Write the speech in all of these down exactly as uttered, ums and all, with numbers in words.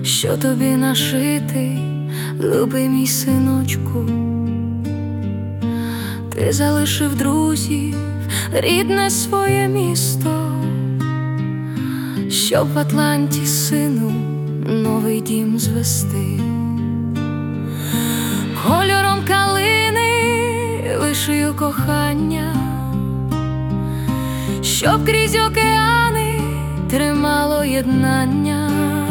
що тобі нашити, любий мій синочку. Ти залишив друзів, рідне своє місто, щоб в Атланті, сину, новий дім звести. Кольором калини вишию кохання, щоб крізь океани тримало єднання.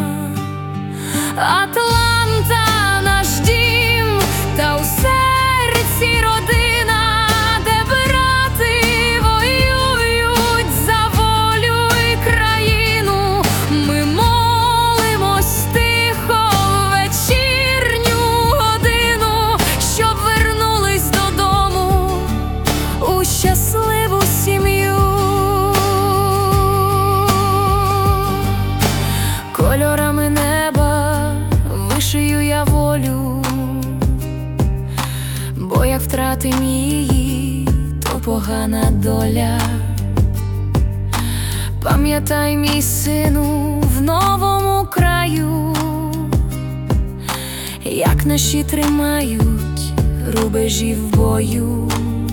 Атланта — наш дім, та у серці родина, де брати воюють за волю і країну. Ми молимось тихо в вечірню годину, щоб вернулись додому у щасливу сім'ю. Кольорами неба вишию я волю, бо як втратим її, то погана доля. Пам'ятай, мій сину, в новому краю, як наші тримають рубежі в бою.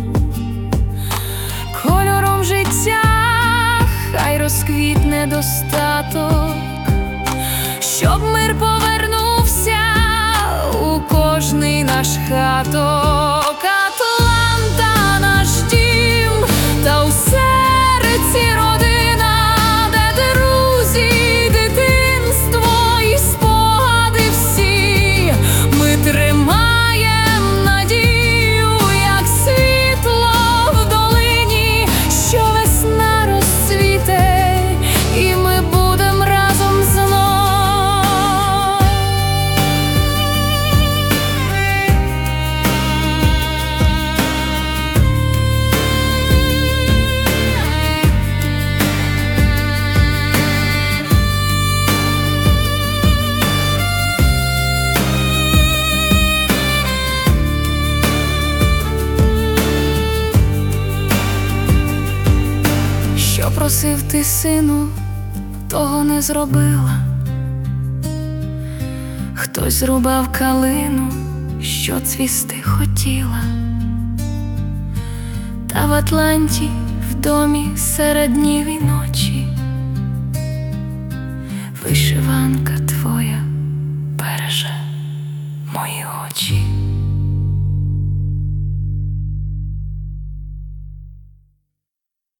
Кольором життя хай розквітне достаток, щоб мир повернувся у кожний наш хаток. Атланта — наш дім, та у серці родина, де друзі, дитинство і спогади всі. Ми тримаєм надію, як світло в долині, що весна розцвіте, і ми будем разом знов. Що просив ти, сину, того не зробила. Хтось зрубав калину, що цвісти хотіла. Та в Атланті, в домі серед днів і ночі, вишиванка твоя береже мої очі.